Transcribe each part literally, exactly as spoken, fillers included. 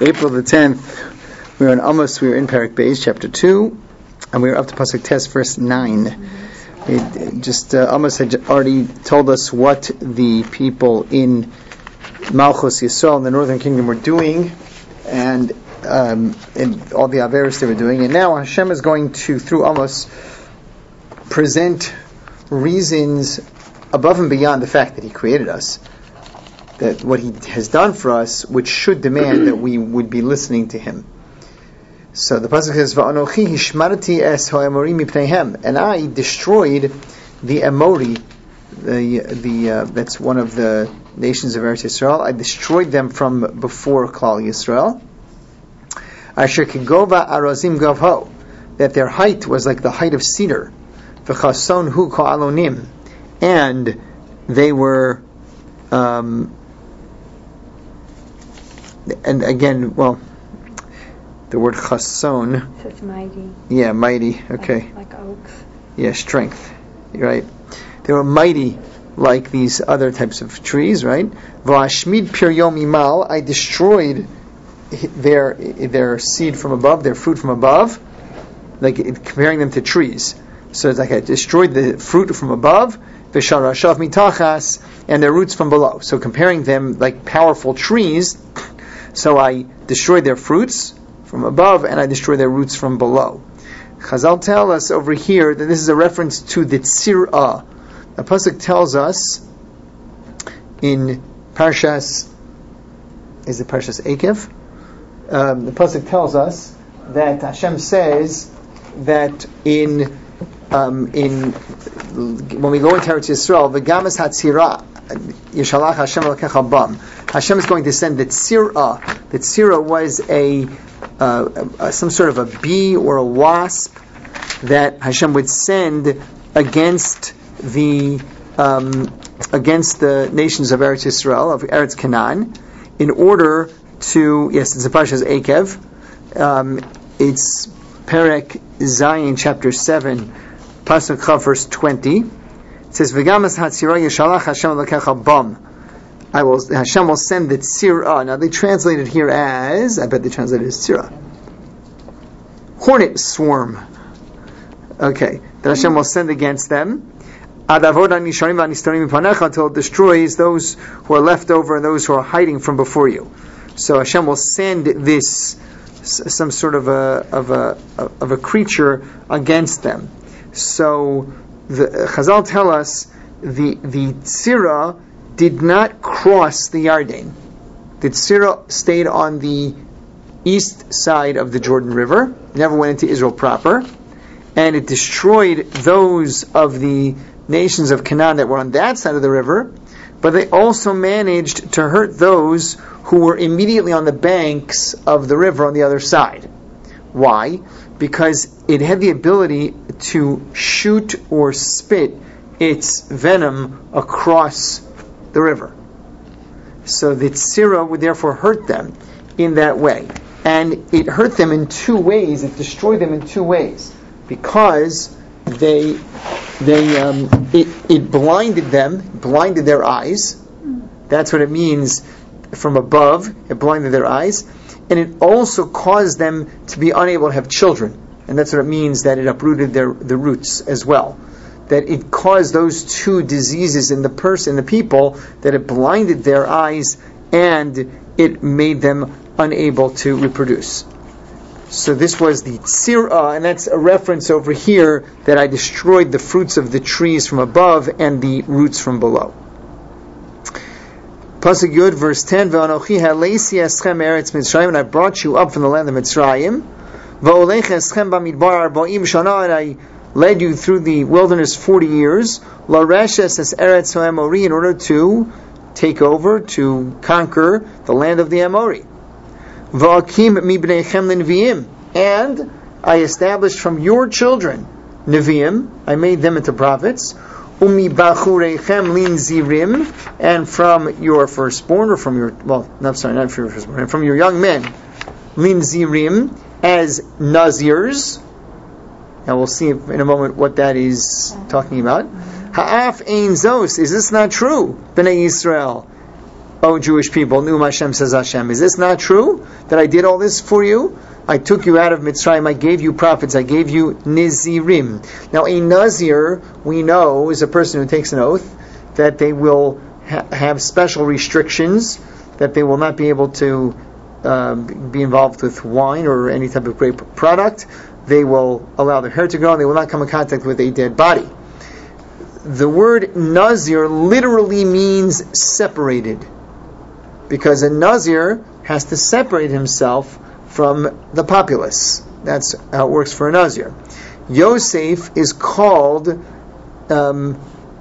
April the tenth, we are in Amos, we are in Perek Beis, chapter two, and we are up to Pasuk Tes, verse nine. It just uh, Amos had already told us what the people in Malchus Yisrael in the northern kingdom were doing, and um, and all the Averis they were doing. And now Hashem is going to, through Amos, present reasons above and beyond the fact that He created us, that what He has done for us, which should demand that we would be listening to Him. So the pasuk says, "Va'anochi hishmarti es ha'emori mipneihem," and I destroyed the Amori, the the uh, that's one of the nations of Eretz Yisrael. I destroyed them from before Klal Yisrael. Asher kigova arazim gavho, that their height was like the height of cedar. V'chason hu ka'alonim, and they were, um, and again, well. The word chason. So it's mighty. Yeah, mighty. Okay. Like, like oaks. Yeah, strength. You're right. They were mighty like these other types of trees, right? V'ashmid piryom imal. I destroyed their their seed from above, their fruit from above, like comparing them to trees. So it's like I destroyed the fruit from above, v'sharashav mitachas, and their roots from below. So comparing them like powerful trees. So I destroyed their fruits from above, and I destroy their roots from below. Chazal tell us over here that this is a reference to the tzirah. The pasuk tells us in Parshas, is it Parshas Ekev? Um, the pasuk tells us that Hashem says that in um, in when we go into Eretz Yisrael, v'gamas hatzirah yishalach Hashem l'kecha bam. Hashem is going to send the tzirah. The tzirah was a Uh, uh, some sort of a bee or a wasp that Hashem would send against the um, against the nations of Eretz Yisrael, of Eretz Canaan, in order to, yes, it's a Parshas Ekev. Um, it's Perek Zayin, chapter seven, Pasuk Chav, verse twenty. It says, "V'gamas hatzirah yishalach Hashem l'kecha bam." I will, Hashem will send the tzirah. Now they translate it here as, I bet they translate it as tzirah, hornet swarm. Okay, that Hashem will send against them. Until it destroys those who are left over and those who are hiding from before you. So Hashem will send this, some sort of a of a of a creature against them. So the Chazal tell us the the tzirah did not cross the Yarden. The tzirah stayed on the east side of the Jordan River, never went into Israel proper, and it destroyed those of the nations of Canaan that were on that side of the river, but they also managed to hurt those who were immediately on the banks of the river on the other side. Why? Because it had the ability to shoot or spit its venom across the river. So the tzirah would therefore hurt them in that way. And it hurt them in two ways. It destroyed them in two ways. Because they, they, um, it, it blinded them, blinded their eyes. That's what it means from above. It blinded their eyes. And it also caused them to be unable to have children. And that's what it means that it uprooted their the roots as well. That it caused those two diseases in the person, the people, that it blinded their eyes and it made them unable to reproduce. So this was the tzirah, and that's a reference over here that I destroyed the fruits of the trees from above and the roots from below. Pasuk Yud, verse ten, V'anochi ha'leisi eschem eretz Mitzrayim, and I brought you up from the land of Mitzrayim, V'olech eschem b'midbar arba'im shana, and I led you through the wilderness forty years, La Reshes es Eretz HaEmori, in order to take over, to conquer the land of the Amori. Va'akim mibneichem l'neviim, and I established from your children Neviim, I made them into prophets, Umi bachureichem linzirim, and from your firstborn, or from your, well, no, sorry, not from your firstborn, from your young men, linzirim, as Nazirs. And we'll see in a moment what that is talking about. Ha'af ein zos. Is this not true? Bnei Yisrael. O Jewish people, Nu'um Hashem, says Hashem. Is this not true? That I did all this for you? I took you out of Mitzrayim, I gave you prophets, I gave you Nizirim. Now a Nazir, we know, is a person who takes an oath that they will ha- have special restrictions, that they will not be able to um, be involved with wine or any type of grape product. They will allow their hair to grow, and they will not come in contact with a dead body. The word Nazir literally means separated, because a Nazir has to separate himself from the populace. That's how it works for a Nazir. Yosef is called um,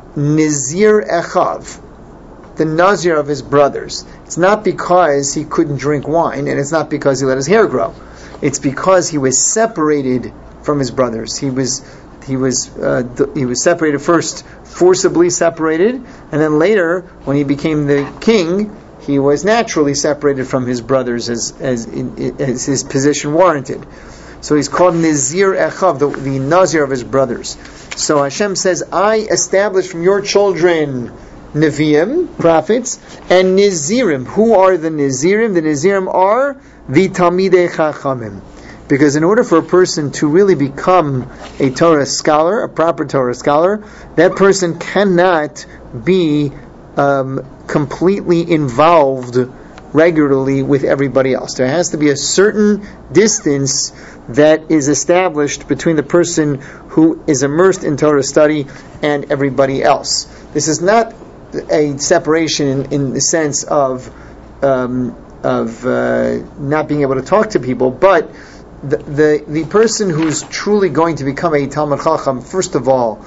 Nizir Echav, the Nazir of his brothers. It's not because he couldn't drink wine, and it's not because he let his hair grow. It's because he was separated from his brothers. He was he was uh, th- he was separated first, forcibly separated, and then later, when he became the king, he was naturally separated from his brothers as as, in, as his position warranted. So he's called Nizir Echav, the, the Nazir of his brothers. So Hashem says, I established from your children Nevi'im, prophets, and Nizirim. Who are the Nizirim? The Nizirim are the Talmidei Chachamim. Because in order for a person to really become a Torah scholar, a proper Torah scholar, that person cannot be um, completely involved regularly with everybody else. There has to be a certain distance that is established between the person who is immersed in Torah study and everybody else. This is not a separation in, in the sense of um, of uh, not being able to talk to people, but the, the the person who's truly going to become a Talmid Chacham, first of all,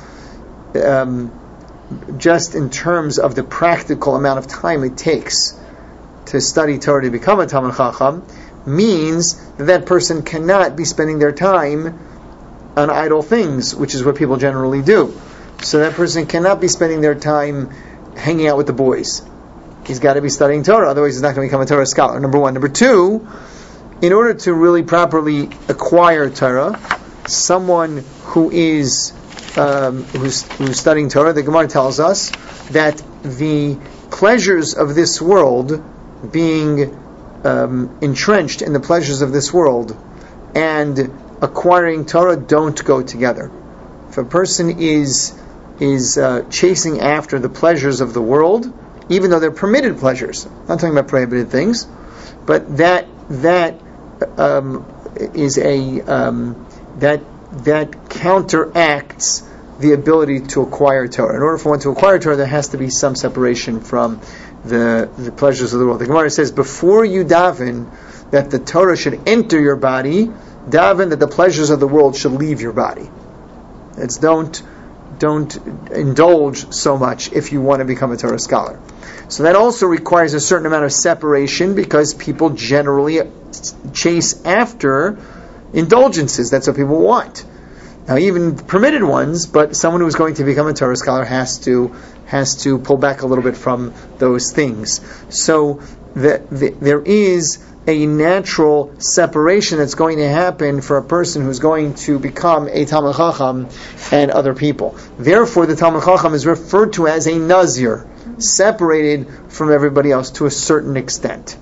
um, just in terms of the practical amount of time it takes to study Torah to become a Talmid Chacham, means that that person cannot be spending their time on idle things, which is what people generally do. So that person cannot be spending their time hanging out with the boys. He's got to be studying Torah, otherwise he's not going to become a Torah scholar. Number one. Number two, in order to really properly acquire Torah, someone who is um, who's, who's studying Torah, the Gemara tells us that the pleasures of this world, being um, entrenched in the pleasures of this world, and acquiring Torah don't go together. If a person is is uh, chasing after the pleasures of the world, even though they're permitted pleasures, I'm not talking about prohibited things, but that that um, is a um, that that counteracts the ability to acquire Torah. In order for one to acquire Torah, there has to be some separation from the the pleasures of the world. The Gemara says, before you daven that the Torah should enter your body, daven that the pleasures of the world should leave your body. It's don't don't indulge so much if you want to become a Torah scholar. So that also requires a certain amount of separation, because people generally chase after indulgences. That's what people want. Now, even permitted ones, but someone who's going to become a Torah scholar has to has to pull back a little bit from those things. So the, the, there is a natural separation that's going to happen for a person who's going to become a Talmid Chacham and other people. Therefore, the Talmid Chacham is referred to as a Nazir, separated from everybody else to a certain extent.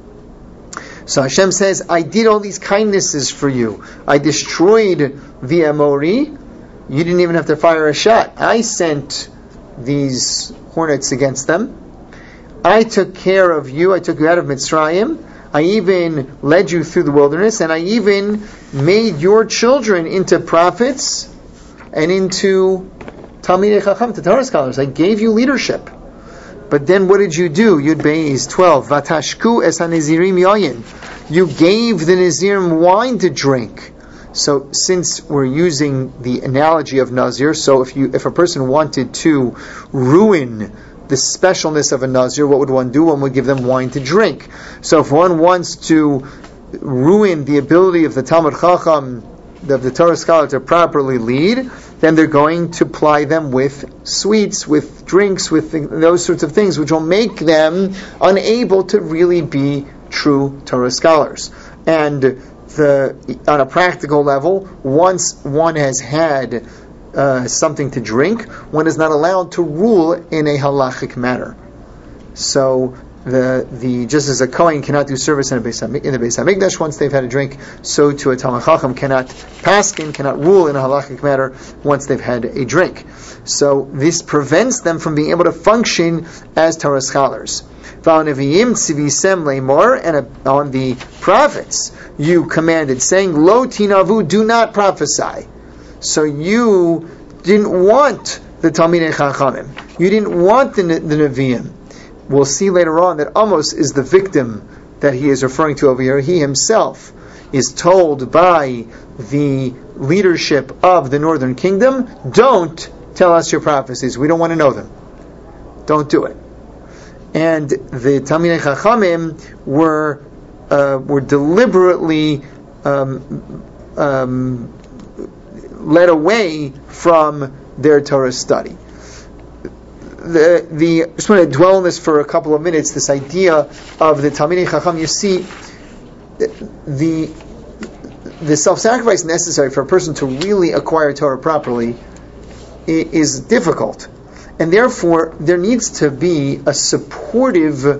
So Hashem says, I did all these kindnesses for you. I destroyed the Amori. You didn't even have to fire a shot. I sent these hornets against them. I took care of you. I took you out of Mitzrayim. I even led you through the wilderness, and I even made your children into prophets and into Talmidei Chacham, to Torah scholars. I gave you leadership. But then what did you do? Yud Beis twelve. Vatashku es hanizirim yayin. You gave the Nizirim wine to drink. So since we're using the analogy of Nazir, so if you if a person wanted to ruin the specialness of a Nazir, what would one do? One would give them wine to drink. So if one wants to ruin the ability of the Talmid Chacham, of the Torah scholar, to properly lead, then they're going to ply them with sweets, with drinks, with those sorts of things, which will make them unable to really be true Torah scholars. And the on a practical level, once one has had Uh, something to drink, one is not allowed to rule in a halachic manner. So the the just as a Kohen cannot do service in, a Beis Hamik, in the Beis Hamikdash once they've had a drink, so to a Talmid Chacham cannot paskin, cannot rule in a halachic matter once they've had a drink. So this prevents them from being able to function as Torah scholars. And on the prophets you commanded, saying, Lo tinavu, do not prophesy. So you didn't want the Talmidei Chachamim. You didn't want the, the Nevi'im. We'll see later on that Amos is the victim that he is referring to over here. He himself is told by the leadership of the northern kingdom, don't tell us your prophecies. We don't want to know them. Don't do it. And the Talmidei Chachamim were uh, were deliberately um, um, led away from their Torah study. The, the, I just want to dwell on this for a couple of minutes, this idea of the Talmidei Chacham. You see, the the self-sacrifice necessary for a person to really acquire Torah properly is difficult. And therefore, there needs to be a supportive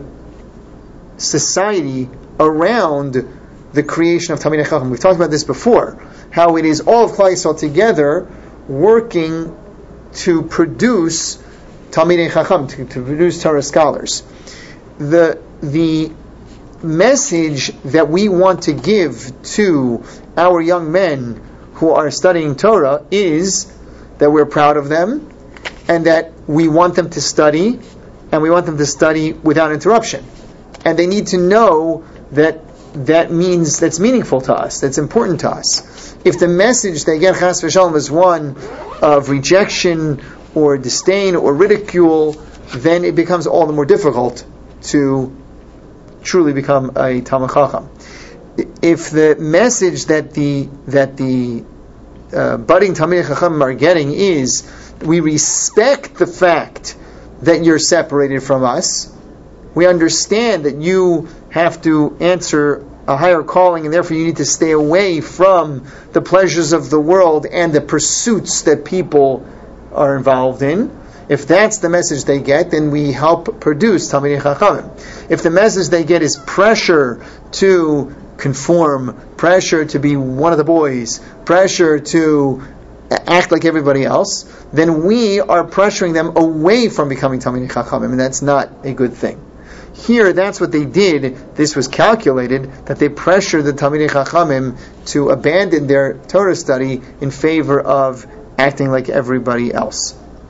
society around the creation of Talmidei Chacham. We've talked about this before, how it is all of Klal Yisrael together working to produce Talmidei Chacham, to, to produce Torah scholars. The the message that we want to give to our young men who are studying Torah is that we're proud of them, and that we want them to study, and we want them to study without interruption. And they need to know that that means that's meaningful to us, that's important to us. If the message they get, chas v'shalom, is one of rejection or disdain or ridicule, then it becomes all the more difficult to truly become a Talmid Chacham. If the message that the that the uh, budding Talmidei Chacham are getting is, we respect the fact that you're separated from us, we understand that you have to answer a higher calling, and therefore you need to stay away from the pleasures of the world and the pursuits that people are involved in. If that's the message they get, then we help produce Talmidei Chachamim. If the message they get is pressure to conform, pressure to be one of the boys, pressure to act like everybody else, then we are pressuring them away from becoming Talmidei Chachamim, and that's not a good thing. Here, that's what they did. This was calculated, that they pressured the Talmidei Chachamim to abandon their Torah study in favor of acting like everybody else.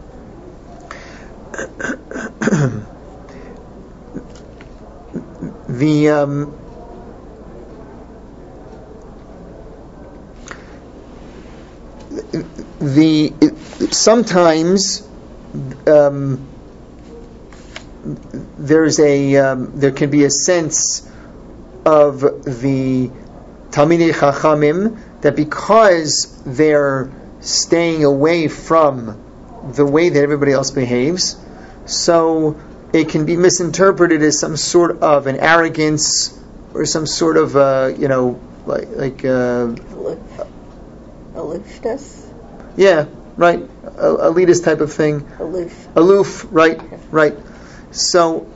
the um, the sometimes um, there's a um, there can be a sense of the Talmidei Chachamim that because they're staying away from the way that everybody else behaves, so it can be misinterpreted as some sort of an arrogance or some sort of uh, you know like like uh, aloofness. Yeah, right. A, elitist type of thing. Aloof. Aloof. Right. Right. So,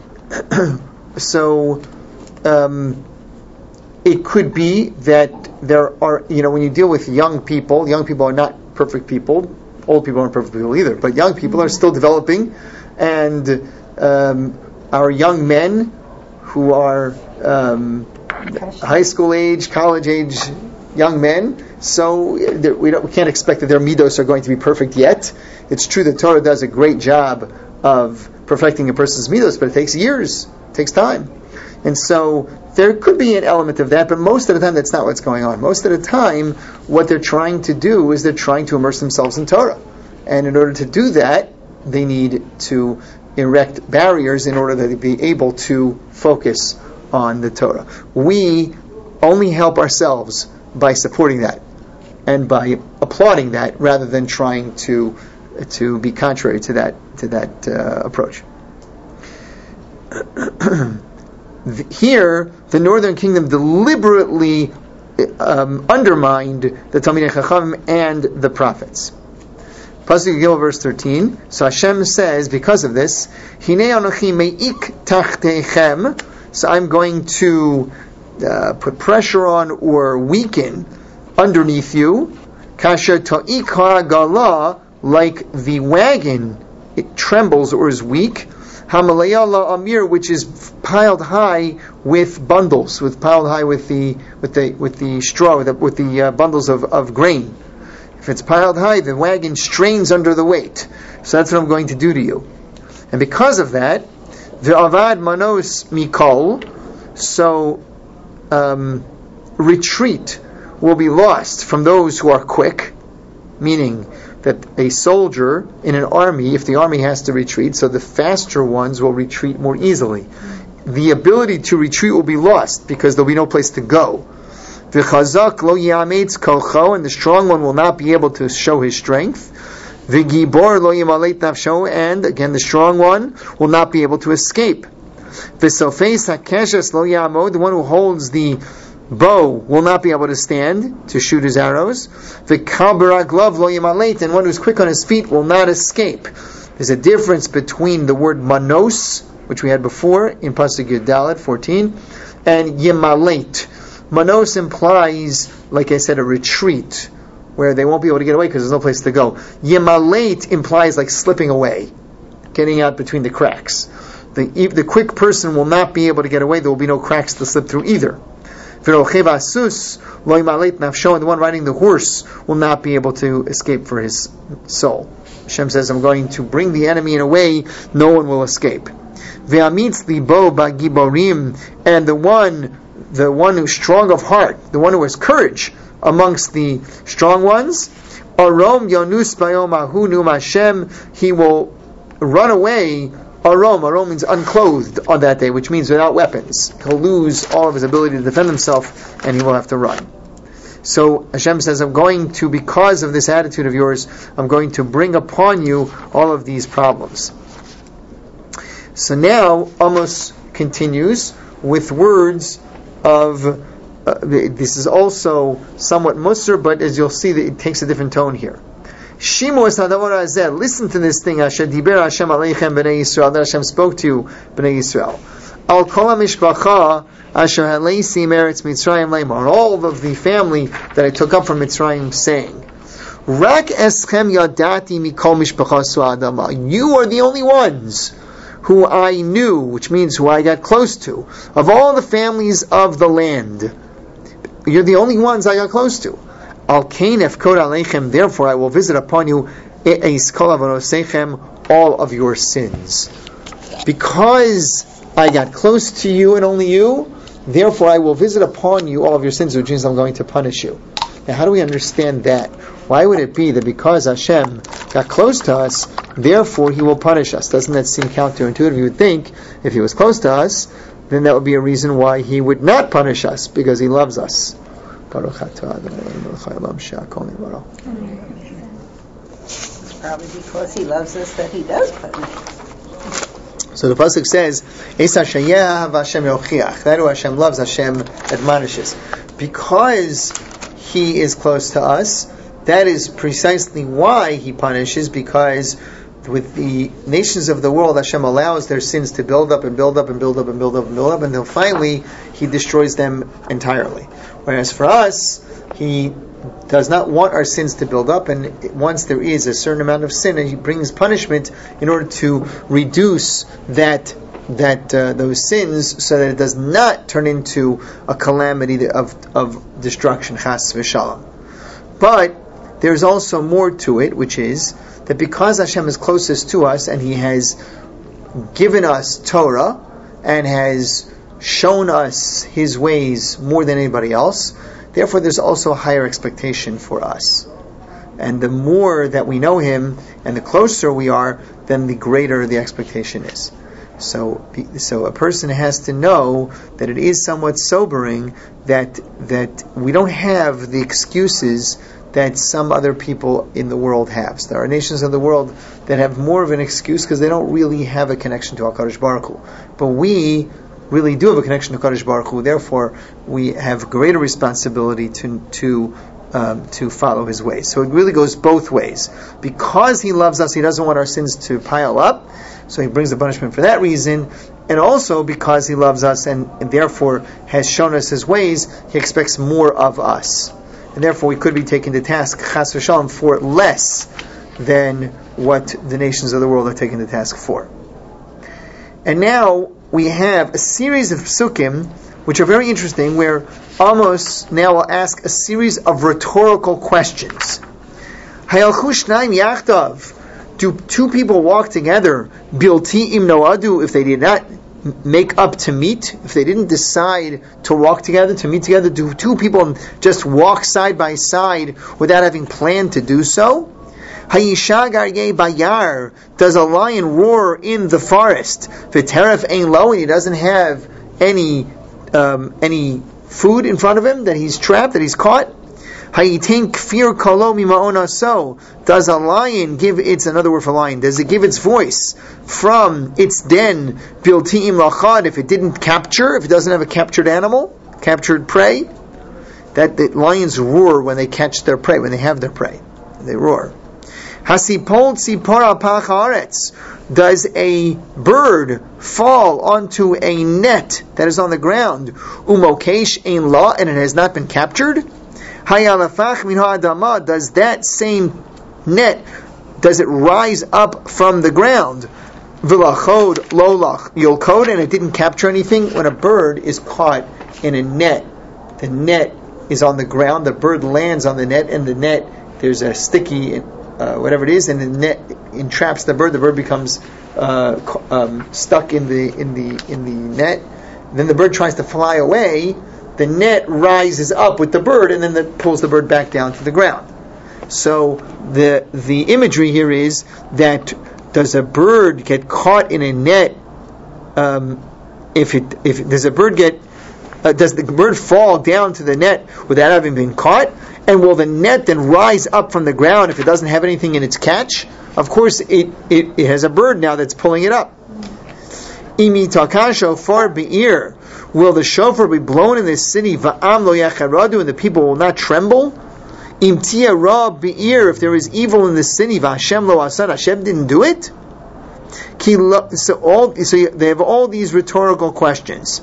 so um, it could be that there are, you know, when you deal with young people, young people are not perfect people. Old people aren't perfect people either, but young people are still developing, and um, our young men who are um, high school age, college age young men, so we, don't, we can't expect that their midos are going to be perfect yet. It's true that Torah does a great job of perfecting a person's midos, but it takes years, it takes time. And so there could be an element of that, but most of the time that's not what's going on. Most of the time, what they're trying to do is they're trying to immerse themselves in Torah. And in order to do that, they need to erect barriers in order that they be able to focus on the Torah. We only help ourselves by supporting that and by applauding that, rather than trying to to be contrary to that to that uh, approach. Here, the Northern Kingdom deliberately um, undermined the Talmidei Chachamim and the prophets. Pasuk Gimel, verse thirteen. So Hashem says, because of this, Hinei anochi me'ik tachtechem. So I'm going to uh, put pressure on or weaken underneath you. Kasher ta'ik ha'agala, like the wagon, it trembles or is weak. Hamalaya amir, which is piled high with bundles, with piled high with the with the with the straw, with the, with the uh, bundles of, of grain. If it's piled high, the wagon strains under the weight. So that's what I'm going to do to you. And because of that, the avad manos mikol, so um, retreat will be lost from those who are quick, meaning that a soldier in an army, if the army has to retreat, so the faster ones will retreat more easily. The ability to retreat will be lost because there'll be no place to go. The chazak lo yametz kolcho, and the strong one will not be able to show his strength. The gibor lo yimaleit nafsho, and again the strong one will not be able to escape. The sofeis hakeshes lo yamod, the one who holds the bow will not be able to stand to shoot his arrows. The kabaraglav lo yimaleit, and one who's quick on his feet will not escape. There's a difference between the word manos, which we had before in Pasuk Yud Dalet fourteen, and yimaleit. Manos implies, like I said, a retreat, where they won't be able to get away because there's no place to go. Yimaleit implies like slipping away, getting out between the cracks. The, the quick person will not be able to get away. There will be no cracks to slip through either. And the one riding the horse will not be able to escape for his soul. Hashem says, I'm going to bring the enemy in a way no one will escape. And the one the one who's strong of heart, the one who has courage amongst the strong ones, Arom Yonus Bayom Ahu Num Hashem, he will run away. Arom, Arom means unclothed on that day, which means without weapons. He'll lose all of his ability to defend himself, and he will have to run. So Hashem says, I'm going to, because of this attitude of yours, I'm going to bring upon you all of these problems. So now Amos continues with words of, uh, this is also somewhat Musar, but as you'll see, it takes a different tone here. Shimu es hadamor hazeh, listen to this thing, Asher diber Hashem aleichem b'nei Yisrael, that Hashem spoke to b'nei Yisrael. Al kol ha-mishpacha asher haleisi meretz Mitzrayim leimar, all of the family that I took up from Mitzrayim, saying, Rak eschem yadati mikol mishpacha su'adama, you are the only ones who I knew, which means who I got close to, of all the families of the land. You're the only ones I got close to. Al kain efkod aleichem, therefore I will visit upon you eis kol avonosechem, all of your sins. Because I got close to you and only you, therefore I will visit upon you all of your sins, which means I'm going to punish you. Now how do we understand that? Why would it be that because Hashem got close to us, therefore He will punish us? Doesn't that seem counterintuitive? You would think, if He was close to us, then that would be a reason why He would not punish us, because He loves us. It's probably because He loves us that He does punish us. So the pasuk says, that who Hashem loves, Hashem admonishes. Because He is close to us, that is precisely why He punishes, because with the nations of the world, Hashem allows their sins to build up and build up and build up and build up and build up, and then finally He destroys them entirely. Whereas for us, He does not want our sins to build up, and once there is a certain amount of sin, He brings punishment in order to reduce that that uh, those sins, so that it does not turn into a calamity of of destruction, chas v'shalom. But there's also more to it, which is that because Hashem is closest to us and He has given us Torah and has shown us His ways more than anybody else, therefore there's also a higher expectation for us. And the more that we know Him and the closer we are, then the greater the expectation is. So, so a person has to know that it is somewhat sobering that that we don't have the excuses that some other people in the world have. So there are nations of the world that have more of an excuse because they don't really have a connection to HaKadosh Baruch Hu. But we really do have a connection to HaKadosh Baruch Hu. Therefore, we have greater responsibility to to um, to follow His ways. So it really goes both ways. Because He loves us, He doesn't want our sins to pile up, so He brings the punishment for that reason. And also because He loves us and, and therefore has shown us His ways, He expects more of us. And therefore we could be taken to task, chas v'shalom, for less than what the nations of the world are taken to task for. And now we have a series of psukim which are very interesting, where Amos now will ask a series of rhetorical questions. Hayalchu shnayim yachdav. Do two people walk together? Bilti im noadu, if they did not make up to meet, if they didn't decide to walk together, to meet together, do two people just walk side by side without having planned to do so? Hayisha garye bayar. Does a lion roar in the forest? V'teref ein lo, and he doesn't have any um, any food in front of him, that he's trapped, that he's caught? Hayitin kfir kolo mima'ona so. Does a lion give its, another word for lion, does it give its voice from its den, bilti'im lachad, if it didn't capture, if it doesn't have a captured animal, captured prey? That the lions roar when they catch their prey, when they have their prey. They roar. Hasipol tzipor al pacharetz. Does a bird fall onto a net that is on the ground? Umokesh ein la, and it has not been captured? Hayalafach min ha'adama. Does that same net, does it rise up from the ground? V'lachod lolach yolkod, and it didn't capture anything? When a bird is caught in a net, the net is on the ground, the bird lands on the net, and the net, there's a sticky Uh, whatever it is, and the net entraps the bird. The bird becomes uh, um, stuck in the in the in the net. Then the bird tries to fly away. The net rises up with the bird, and then that pulls the bird back down to the ground. So the the imagery here is that, does a bird get caught in a net? Um, if it if does a bird get uh, does the bird fall down to the net without having been caught? And will the net then rise up from the ground if it doesn't have anything in its catch? Of course, it, it, it has a bird now that's pulling it up. Imi takan shofar be'ir. Will the shofar be blown in this city? Va'am lo yacharadu, and the people will not tremble? Im tia ra be'ir. If there is evil in the city, v'Hashem lo asad, Hashem didn't do it? Ki lo, so all, so they have all these rhetorical questions.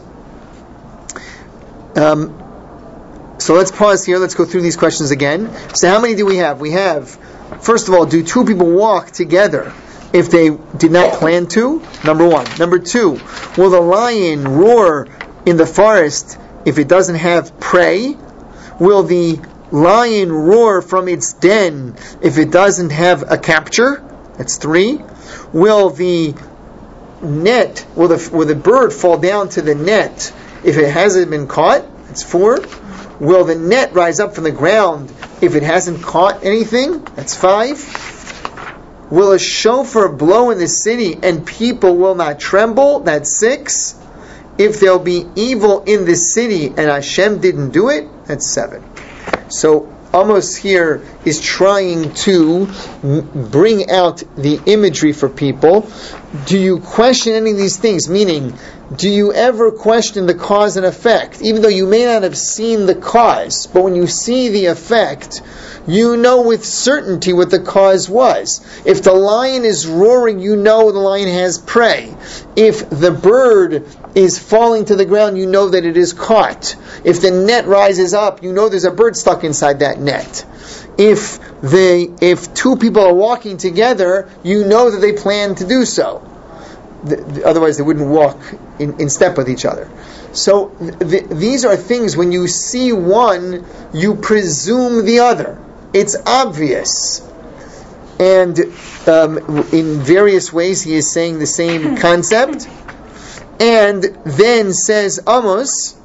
Um, So let's pause here. Let's go through these questions again. So how many do we have? We have, first of all, do two people walk together if they did not plan to? Number one. Number two, will the lion roar in the forest if it doesn't have prey? Will the lion roar from its den if it doesn't have a capture? That's three. Will the net, will the, will the bird fall down to the net if it hasn't been caught? That's four. Will the net rise up from the ground if it hasn't caught anything? That's five. Will a shofar blow in the city and people will not tremble? That's six. If there'll be evil in the city and Hashem didn't do it? That's seven. So Amos here is trying to m- bring out the imagery for people. Do you question any of these things? Meaning, do you ever question the cause and effect? Even though you may not have seen the cause, but when you see the effect, you know with certainty what the cause was. If the lion is roaring, you know the lion has prey. If the bird is falling to the ground, you know that it is caught. If the net rises up, you know there's a bird stuck inside that net. If they, if two people are walking together, you know that they plan to do so. The, the, otherwise they wouldn't walk in, in step with each other. So th- these are things, when you see one, you presume the other. It's obvious. And um, in various ways he is saying the same concept. And then says Amos,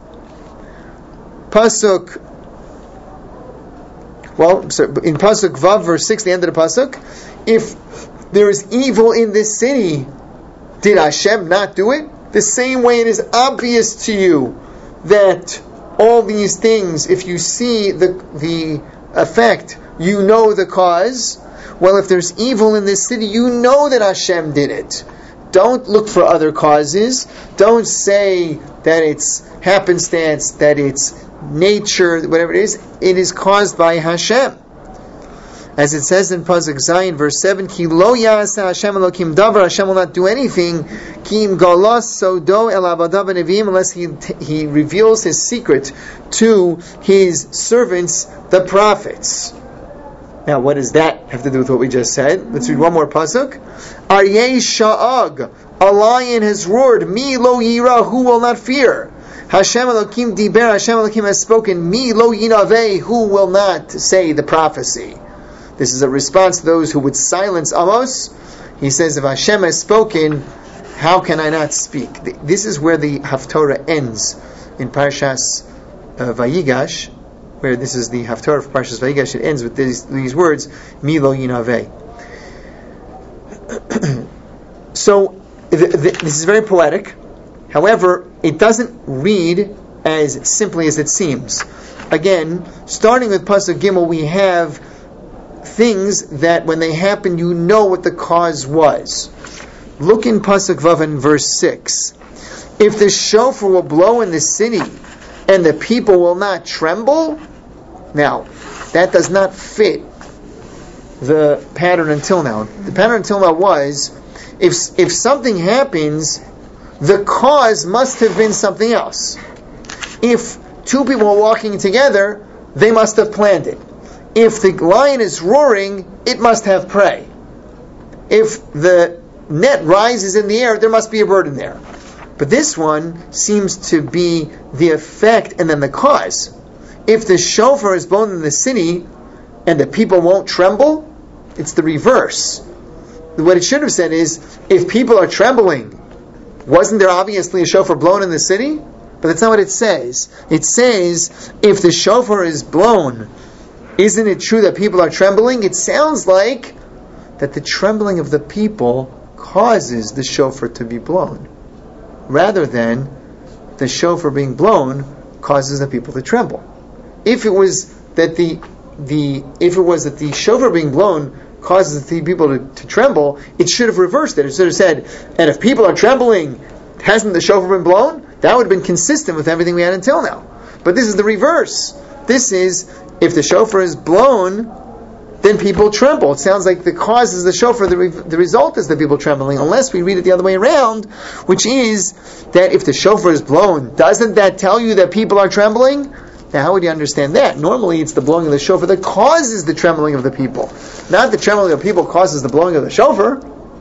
Pasuk, well, so in Pasuk Vav, verse six, the end of the Pasuk, if there is evil in this city, did Hashem not do it? The same way it is obvious to you that all these things, if you see the the effect, you know the cause. Well, if there's evil in this city, you know that Hashem did it. Don't look for other causes. Don't say that it's happenstance, that it's nature, whatever it is, it is caused by Hashem. As it says in Pasuk Zayin, verse seven, Ki lo ya'asa Hashem Elokim davar, Hashem will not do anything, Ki im galos sodo el avadav v'neviim, unless he, he reveals his secret to his servants, the prophets. Now, what does that have to do with what we just said? Let's read one more Pasuk. Aryeh sha'ag, a lion has roared, Mi lo yira, who will not fear? Hashem Elokim diber, Hashem Elokim has spoken, Mi lo yinaveh, who will not say the prophecy? This is a response to those who would silence Amos. He says, if Hashem has spoken, how can I not speak? This is where the Haftorah ends in Parshas uh, Vayigash, where this is the Haftorah of Parshas Vayigash. It ends with these, these words, Mi lo yinaveh. So, th- th- this is very poetic. However, it doesn't read as simply as it seems. Again, starting with Pasuk Gimel, we have things that when they happen, you know what the cause was. Look in Pasuk Vav in verse six. If the shofar will blow in the city and the people will not tremble, now, that does not fit the pattern until now. The pattern until now was, if if something happens, the cause must have been something else. If two people are walking together, they must have planned it. If the lion is roaring, it must have prey. If the net rises in the air, there must be a bird in there. But this one seems to be the effect and then the cause. If the shofar is blown in the city and the people won't tremble, it's the reverse. What it should have said is, if people are trembling, wasn't there obviously a shofar blown in the city? But that's not what it says. It says, if the shofar is blown, isn't it true that people are trembling? It sounds like that the trembling of the people causes the shofar to be blown, rather than the shofar being blown causes the people to tremble. If it was that the the if it was that the shofar being blown causes the people to, to tremble, it should have reversed it. It should have said, and if people are trembling, hasn't the shofar been blown? That would have been consistent with everything we had until now. But this is the reverse. This is, if the shofar is blown, then people tremble. It sounds like the cause is the shofar, the, re- the result is the people trembling, unless we read it the other way around, which is that if the shofar is blown, doesn't that tell you that people are trembling? Now, how would you understand that? Normally, it's the blowing of the shofar that causes the trembling of the people. Not the trembling of the people causes the blowing of the shofar.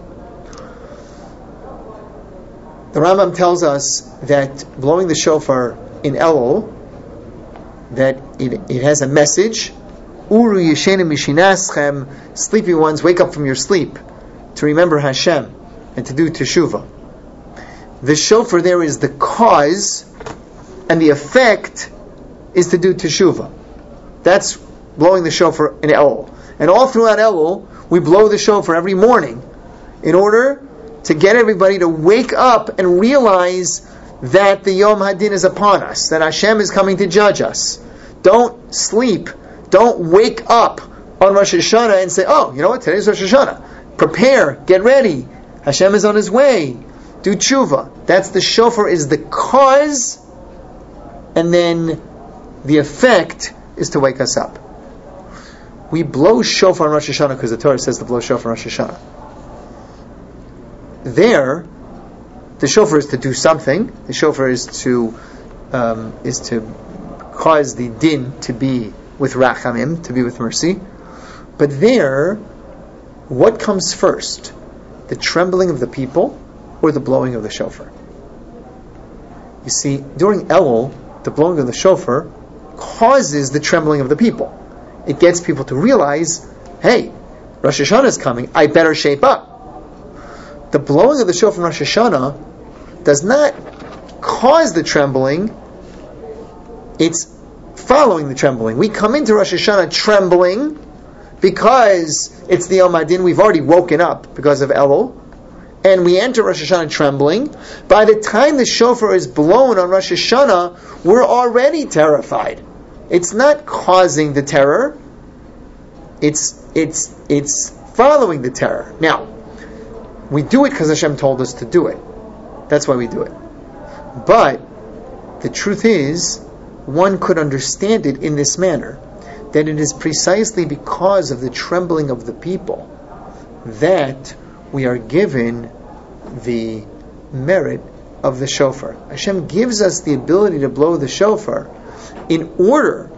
The Rambam tells us that blowing the shofar in Elul, that it, it has a message. Uru yeshenim mishinaschem, sleepy ones, wake up from your sleep to remember Hashem and to do teshuvah. The shofar there is the cause, and the effect is to do teshuvah. That's blowing the shofar in Elul. And all throughout Elul, we blow the shofar every morning in order to get everybody to wake up and realize that the Yom Hadin is upon us, that Hashem is coming to judge us. Don't sleep. Don't wake up on Rosh Hashanah and say, oh, you know what, today's Rosh Hashanah. Prepare, get ready. Hashem is on His way. Do tshuva. That's the shofar is the cause, and then the effect is to wake us up. We blow shofar on Rosh Hashanah because the Torah says to blow shofar on Rosh Hashanah. There, the shofar is to do something. The shofar is to um, is to cause the din to be with rachamim, to be with mercy. But there, what comes first? The trembling of the people or the blowing of the shofar? You see, during Elul, the blowing of the shofar causes the trembling of the people. It gets people to realize, hey, Rosh Hashanah is coming, I better shape up. The blowing of the shofar in Rosh Hashanah does not cause the trembling, it's following the trembling. We come into Rosh Hashanah trembling because it's the Yom Hadin, we've already woken up because of Elul, and we enter Rosh Hashanah trembling. By the time the shofar is blown on Rosh Hashanah, we're already terrified. It's not causing the terror, it's it's it's following the terror. Now, we do it because Hashem told us to do it. That's why we do it. But the truth is one could understand it in this manner, that it is precisely because of the trembling of the people that we are given the merit of the shofar. Hashem gives us the ability to blow the shofar in order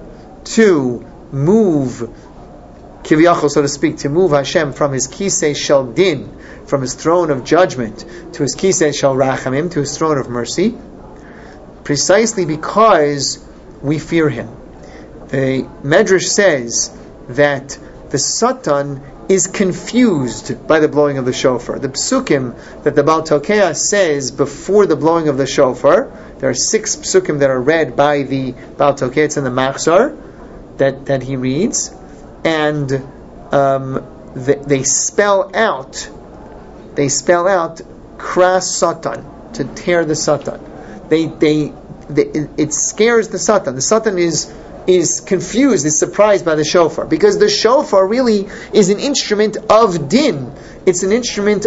to move, kiviyachol, so to speak, to move Hashem from his kisei shel din, from his throne of judgment, to his kisei shel rachamim, to his throne of mercy, precisely because we fear him. The Medrash says that the Satan is confused by the blowing of the shofar. The psukim that the Baal Tokea says before the blowing of the shofar, there are six psukim that are read by the Baal Tokea, it's in the Machzor, that, that he reads, and um, they, they spell out, they spell out kras Satan, to tear the Satan. They, they, they, it scares the Satan. The Satan is is confused, is surprised by the shofar, because the shofar really is an instrument of din. It's an instrument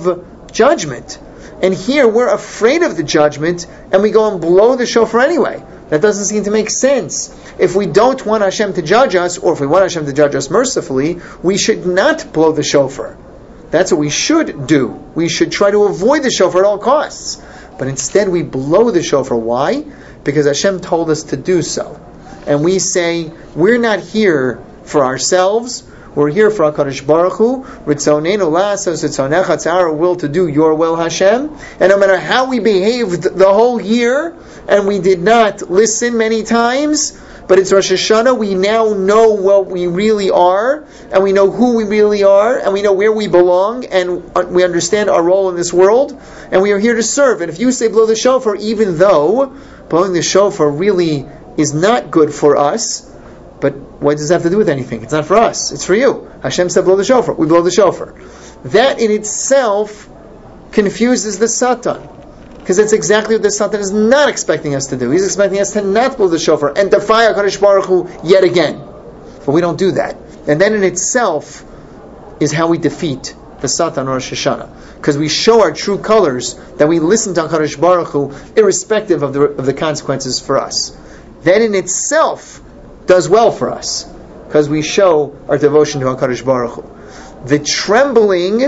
of judgment. And here we're afraid of the judgment, and we go and blow the shofar anyway. That doesn't seem to make sense. If we don't want Hashem to judge us, or if we want Hashem to judge us mercifully, we should not blow the shofar. That's what we should do. We should try to avoid the shofar at all costs. But instead we blow the shofar. Why? Because Hashem told us to do so. And we say, we're not here for ourselves, we're here for HaKadosh Baruch Hu, Ritzonenu la'asos ritzonecha, it's our will to do your will, Hashem. And no matter how we behaved the whole year, and we did not listen many times, but it's Rosh Hashanah, we now know what we really are, and we know who we really are, and we know where we belong, and we understand our role in this world, and we are here to serve. And if you say blow the shofar, even though blowing the shofar really is not good for us, but what does that have to do with anything? It's not for us, it's for you. Hashem said blow the shofar, we blow the shofar. That in itself confuses the Satan, because that's exactly what the Satan is not expecting us to do. He's expecting us to not blow the shofar and defy HaKadosh Baruch Hu yet again. But we don't do that. And that in itself is how we defeat the Satan on Rosh Hashanah, because we show our true colors, that we listen to HaKadosh Baruch Hu irrespective of the, of the consequences for us. That in itself does well for us, because we show our devotion to HaKadosh Baruch Hu. The trembling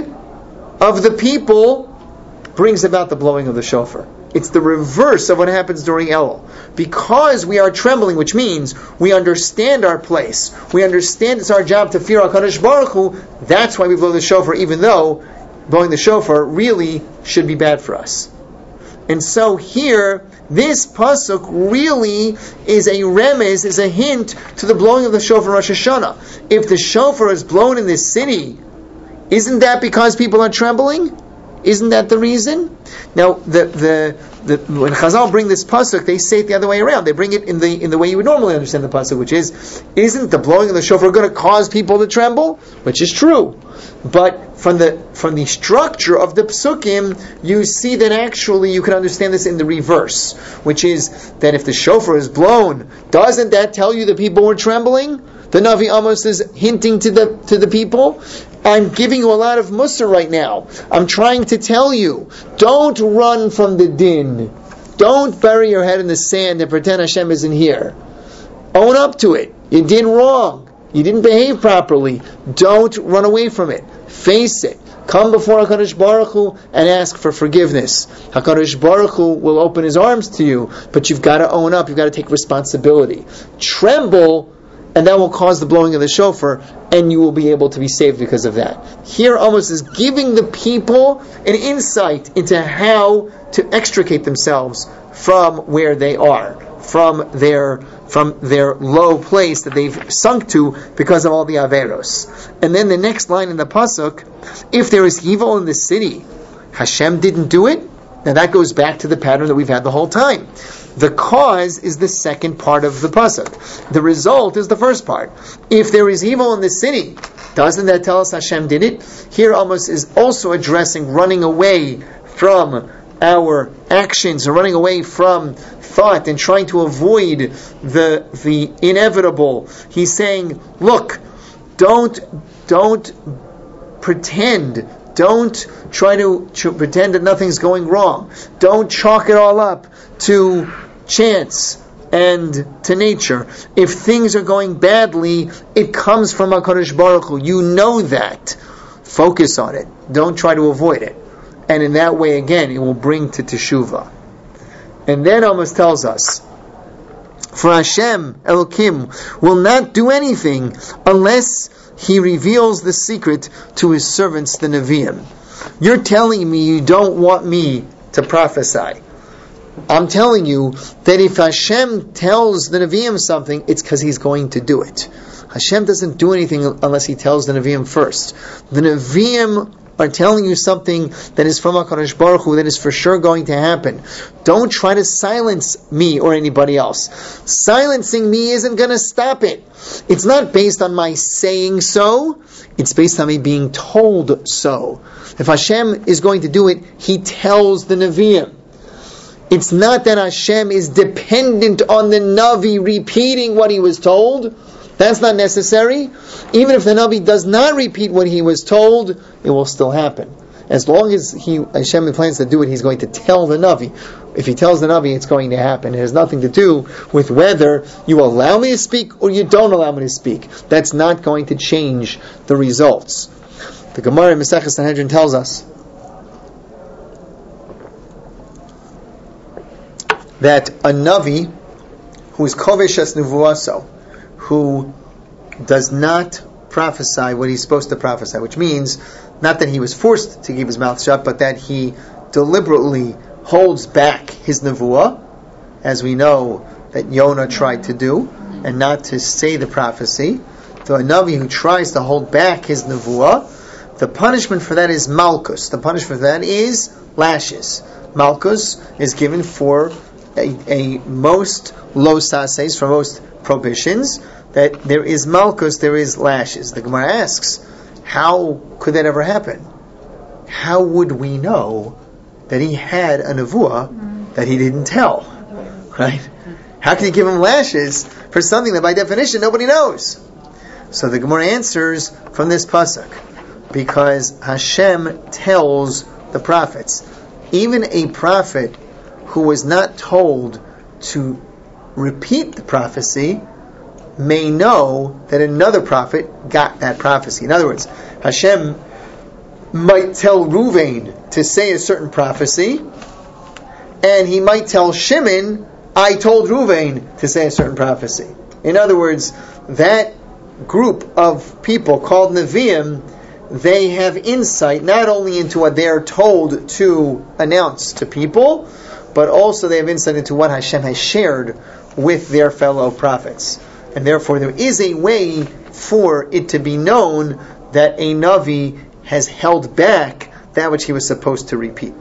of the people brings about the blowing of the shofar. It's the reverse of what happens during Elul. Because we are trembling, which means we understand our place, we understand it's our job to fear HaKadosh Baruch Hu, that's why we blow the shofar, even though blowing the shofar really should be bad for us. And so here, this pasuk really is a remez, is a hint to the blowing of the shofar in Rosh Hashanah. If the shofar is blown in this city, isn't that because people are trembling? Isn't that the reason? Now, the the, the when Chazal bring this pasuk, they say it the other way around. They bring it in the in the way you would normally understand the pasuk, which is, isn't the blowing of the shofar going to cause people to tremble? Which is true. But from the from the structure of the psukim, you see that actually you can understand this in the reverse, which is that if the shofar is blown, doesn't that tell you the people were trembling? The Navi Amos is hinting to the to the people, I'm giving you a lot of mussar right now. I'm trying to tell you, don't run from the din. Don't bury your head in the sand and pretend Hashem isn't here. Own up to it. You did wrong. You didn't behave properly. Don't run away from it. Face it. Come before HaKadosh Baruch Hu and ask for forgiveness. HaKadosh Baruch Hu will open His arms to you, but you've got to own up. You've got to take responsibility. Tremble, and that will cause the blowing of the shofar, and you will be able to be saved because of that. Here Amos is giving the people an insight into how to extricate themselves from where they are, from their from their low place that they've sunk to because of all the averos. And then the next line in the pasuk, if there is evil in the city, Hashem didn't do it. Now that goes back to the pattern that we've had the whole time. The cause is the second part of the pasuk. The result is the first part. If there is evil in the city, doesn't that tell us Hashem did it? Here Amos is also addressing running away from our actions, and running away from thought and trying to avoid the the inevitable. He's saying, look, don't don't pretend. Don't try to, to pretend that nothing's going wrong. Don't chalk it all up to chance. and to nature. If things are going badly, it comes from HaKadosh Baruch Hu. You know that. Focus on it. Don't try to avoid it. And in that way, again, it will bring to teshuvah. And then Amos tells us, for Hashem, Elokim, will not do anything unless He reveals the secret to His servants, the Nevi'im. You're telling me you don't want me to prophesy. I'm telling you that if Hashem tells the Nevi'im something, it's because He's going to do it. Hashem doesn't do anything unless He tells the Nevi'im first. The Nevi'im are telling you something that is from HaKadosh Baruch Hu, that is for sure going to happen. Don't try to silence me or anybody else. Silencing me isn't going to stop it. It's not based on my saying so. It's based on me being told so. If Hashem is going to do it, He tells the Nevi'im. It's not that Hashem is dependent on the Navi repeating what he was told. That's not necessary. Even if the Navi does not repeat what he was told, it will still happen. As long as he, Hashem plans to do it, He's going to tell the Navi. If He tells the Navi, it's going to happen. It has nothing to do with whether you allow me to speak or you don't allow me to speak. That's not going to change the results. The Gemara in Maseches Sanhedrin tells us that a Navi who is kovesh es nevuaso, who does not prophesy what he's supposed to prophesy, which means not that he was forced to keep his mouth shut, but that he deliberately holds back his nevuah, as we know that Yonah tried to do, and not to say the prophecy. So a Navi who tries to hold back his nevuah, the punishment for that is malchus. The punishment for that is lashes. Malchus is given for a, a most low sases, for most prohibitions, that there is malchus, there is lashes. The Gemara asks, how could that ever happen? How would we know that he had a nevuah that he didn't tell? Right? How can you give him lashes for something that by definition nobody knows? So the Gemara answers from this pasuk, because Hashem tells the prophets. Even a prophet who was not told to repeat the prophecy may know that another prophet got that prophecy. In other words, Hashem might tell Ruvain to say a certain prophecy, and he might tell Shimon, I told Ruvain to say a certain prophecy. In other words, that group of people called Nevi'im, they have insight not only into what they are told to announce to people, but also they have insight into what Hashem has shared with their fellow prophets. And therefore there is a way for it to be known that a Navi has held back that which he was supposed to repeat.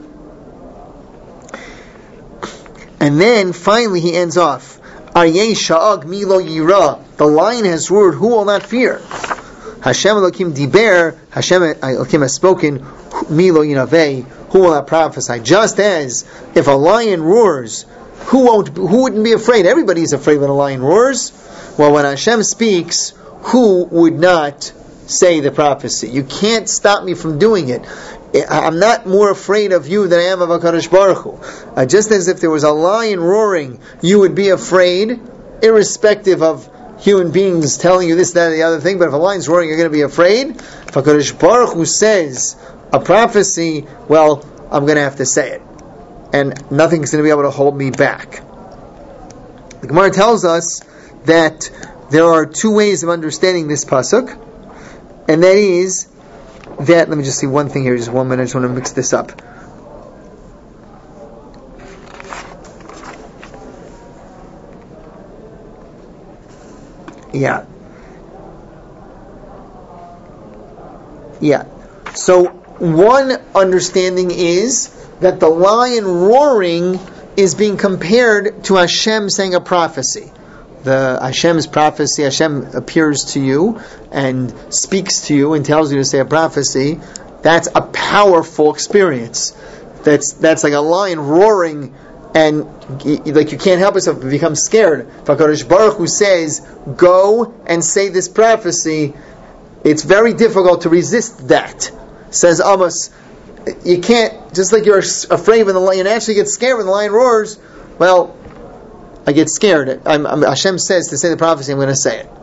And then finally he ends off, Aryeh sha'ag mi lo yira, the lion has roared, who will not fear? Hashem Elokim diber, Hashem Elokim has spoken, mi lo yinaveh, who will not prophesy? Just as if a lion roars, who won't? Who wouldn't be afraid? Everybody's afraid when a lion roars. Well, when Hashem speaks, who would not say the prophecy? You can't stop me from doing it. I'm not more afraid of you than I am of HaKadosh Baruch Hu. Uh, just as if there was a lion roaring, you would be afraid, irrespective of human beings telling you this, that, and the other thing. But if a lion's roaring, you're going to be afraid. If HaKadosh Baruch Hu says a prophecy, well, I'm going to have to say it. And nothing's going to be able to hold me back. The Gemara tells us that there are two ways of understanding this pasuk, and that is that, let me just see one thing here, just one minute, I just want to mix this up. Yeah. Yeah. So, one understanding is that the lion roaring is being compared to Hashem saying a prophecy. The Hashem's prophecy, Hashem appears to you and speaks to you and tells you to say a prophecy. That's a powerful experience. That's that's like a lion roaring, and like you can't help yourself but become scared. If HaKadosh Baruch Hu says, go and say this prophecy, it's very difficult to resist that. Says Amos, you can't, just like you're afraid when the lion actually gets scared when the lion roars, well, I get scared. I'm, I'm, Hashem says to say the prophecy, I'm going to say it.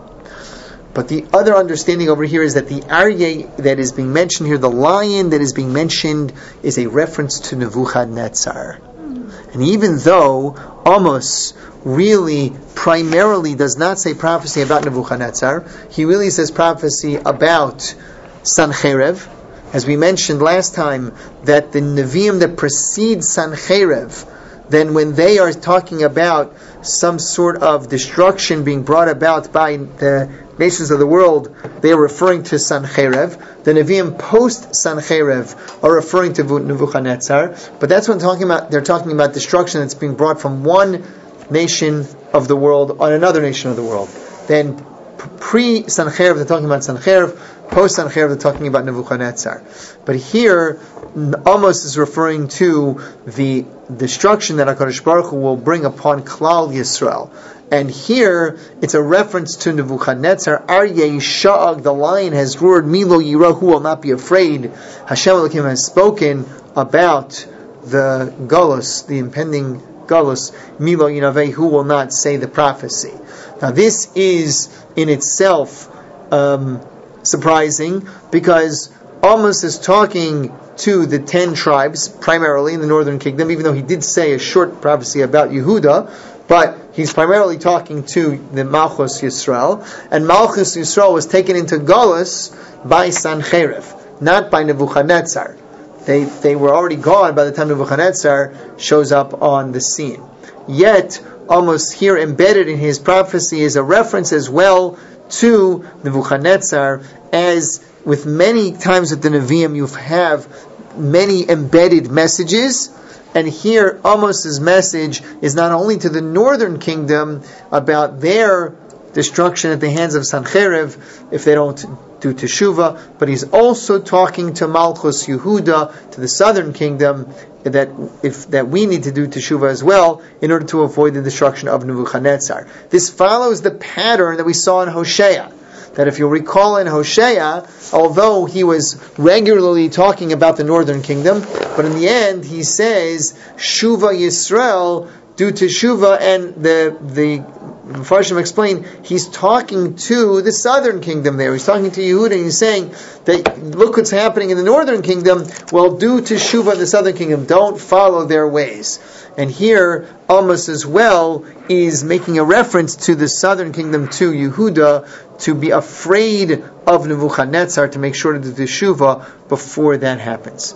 But the other understanding over here is that the Aryeh that is being mentioned here, the lion that is being mentioned, is a reference to Nebuchadnezzar. And even though Amos really primarily does not say prophecy about Nebuchadnezzar, he really says prophecy about Sancherev. As we mentioned last time, that the Nevi'im that precede Sancherev, then when they are talking about some sort of destruction being brought about by the nations of the world, they are referring to Sancherev. The Nevi'im post Sancherev are referring to Nebuchadnezzar. But that's when talking about they're talking about destruction that's being brought from one nation of the world on another nation of the world. Then pre Sancherev they're talking about Sancherev. Post Sancherev they're talking about Nebuchadnezzar. But here Amos is referring to the destruction that HaKadosh Baruch Hu will bring upon Klal Yisrael. And here, it's a reference to Nebuchadnezzar. Aryeh Sha'ag, the lion has roared, Milo Yirah, who will not be afraid. Hashem Elohim has spoken about the Galus, the impending Galus, Milo Yinaveh, who will not say the prophecy. Now this is in itself um, surprising, because Amos is talking to the ten tribes, primarily in the northern kingdom, even though he did say a short prophecy about Yehuda, but he's primarily talking to the Malchus Yisrael, and Malchus Yisrael was taken into Galus by Sancherev, not by Nebuchadnezzar. They they were already gone by the time Nebuchadnezzar shows up on the scene. Yet, almost here embedded in his prophecy is a reference as well to Nebuchadnezzar, as with many times at the Nevi'im you have many embedded messages. And here, Amos' message is not only to the northern kingdom about their destruction at the hands of Sancherev if they don't do Teshuvah, but he's also talking to Malchus Yehuda, to the southern kingdom, that if that we need to do Teshuvah as well in order to avoid the destruction of Nebuchadnezzar. This follows the pattern that we saw in Hosea. That if you'll recall in Hosea, although he was regularly talking about the northern kingdom, but in the end he says, Shuva Yisrael, do Teshuvah, and the the Mepharshim explain, he's talking to the southern kingdom there. He's talking to Yehuda, and he's saying that look what's happening in the northern kingdom, well, do Teshuvah in the southern kingdom, don't follow their ways. And here, Amos as well is making a reference to the southern kingdom, to Yehuda, to be afraid of Nebuchadnezzar, to make sure to do Teshuvah before that happens.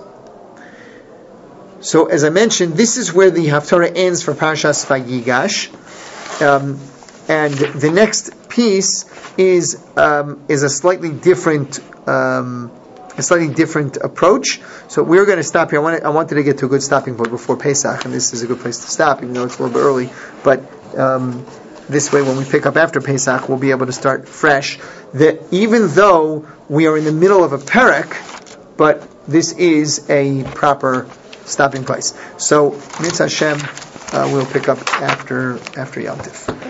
So, as I mentioned, this is where the Haftarah ends for Parashas Vayigash. Um, and the next piece is um, is a slightly different um, a slightly different approach. So we're going to stop here. I wanted, I wanted to get to a good stopping point before Pesach, and this is a good place to stop, even though it's a little bit early. But um, this way, when we pick up after Pesach, we'll be able to start fresh. That even though we are in the middle of a perek, but this is a proper stopping place. So, Mitzvah Hashem, uh, we'll pick up after after Yom Tif.